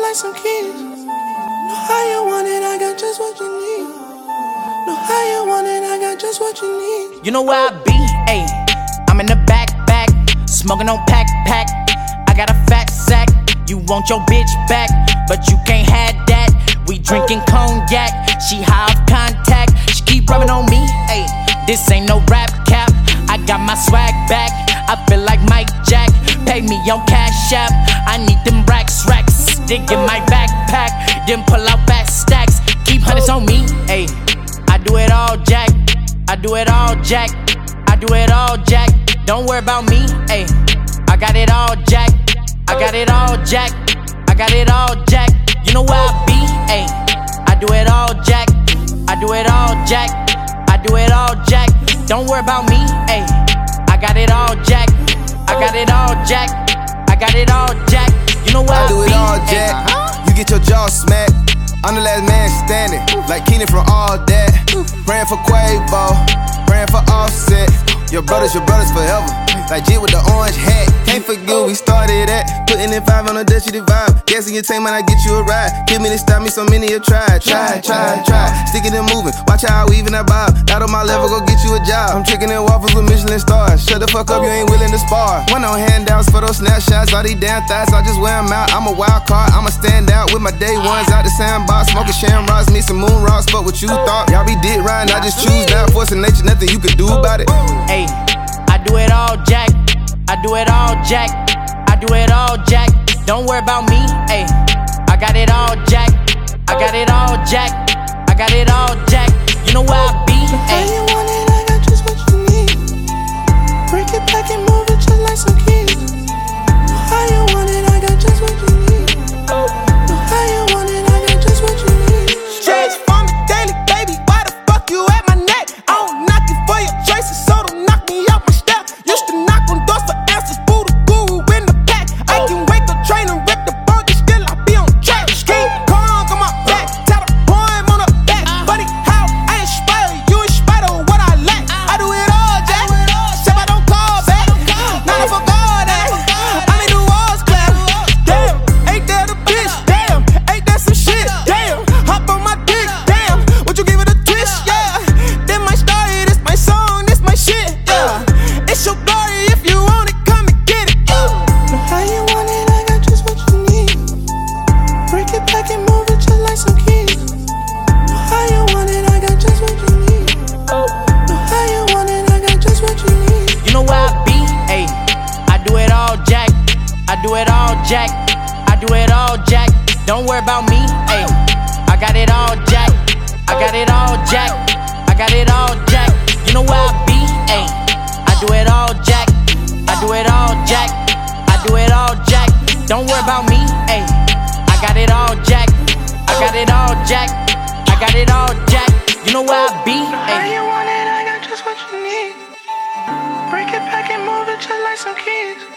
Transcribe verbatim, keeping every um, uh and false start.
like some keys. Know how you want it, I got just what you need. Know how you want it, I got just what you need. You know where I be, ayy. I'm in the back, back, smoking on pack, pack. I got a fat sack. You want your bitch back, but you can't have that. We drinking cognac, she high off contact. She keep rubbing on me, ayy. This ain't no rap cap. I got my swag back. I feel like Mike Jack. Pay me on Cash App. I need them racks, racks. Dig in my backpack, then pull out fat stacks. Keep hundreds on me, ayy. I do it all, Jack. I do it all, Jack. I do it all, Jack. Don't worry about me, ayy. I got it all, Jack. I got it all, Jack. I got it all, Jack. You know where I be, ayy. I do it all, Jack. I do it all, Jack. I do it all, Jack. Don't worry about me, ayy. I got it all, Jack. I got it all, Jack. I got it all, Jack. You know where I, I do it be, all, Jack. ayy. You get your jaw smacked. I'm the last man standing, like Keenan from All That. Praying for Quavo, praying for Offset. Your brothers, your brothers forever. Like Jit with the orange hat. Can't forget we started at. Putting in five on a Dutchy Divide. Guessing your team when I get you a ride. Kill me to stop me, so many have tried. Try, try, try. Stick it and moving. Watch how we even that bob. Not on my level, go get you a job. I'm chicken and waffles with Michelin stars. Shut the fuck up, you ain't willing to spar. One on handouts for those snapshots. All these damn thighs, I just wear them out. I'm a wild card, I'ma stand out with my day ones out the sandbox. Smoking shamrocks, me some moon rocks. Fuck what you thought. Y'all be dick riding, I just choose that. Forcing nature, nothing you can do about it. Ayy, I do it all, Jack. I do it all, Jack. I do it all, Jack. Don't worry about me, ayy. I got it all, Jack. I got it all, Jack. I got it all, Jack. You know where I be, Know how ayy. you want it, I got just what you need. Break it back and move it just like some keys. Know how you want it, I got just what you need. Know how you want it, I got just what you need. Stretch for me daily, baby. Why the fuck you at my neck? I don't knock you for your choices, so don't knock me out my step. Used to knock on doors for answers, boo the guru in the pack. I can wake up, train and rip the buggy, still I be on track. Ski cone on my back, tell the poem on the back. Funny how I inspire you in spite of what I lack. I do it all, Jack. Except I don't call back. Not if I call that. I need the walls clap. Damn, ain't that a bitch? Damn, ain't that some shit? Damn, hop on my dick. Damn, would you give it a twist? Yeah, then my story, this my song, this my shit. Yeah, it's your glory if you want it, come and get it. Yeah. Know how you want it, I got just what you need. Break it back and move it just like some keys. Know how you want it, I got just what you need. Know how you want it, I got just what you need. You know where I be, ayy. I do it all, Jack. I do it all, Jack. I do it all, Jack. Don't worry about me, ayy. I got it all, Jack. I got it all, Jack. I got it all, Jack. You know where I be, ayy. I do it all, Jack. I do it all, Jack. I do it all, Jack. Don't worry about me, ayy. I got it all, Jack. I got it all, Jack. I got it all, Jack. You know where I be, How ayy. you want it, I got just what you need. Break it back and move it just like some keys.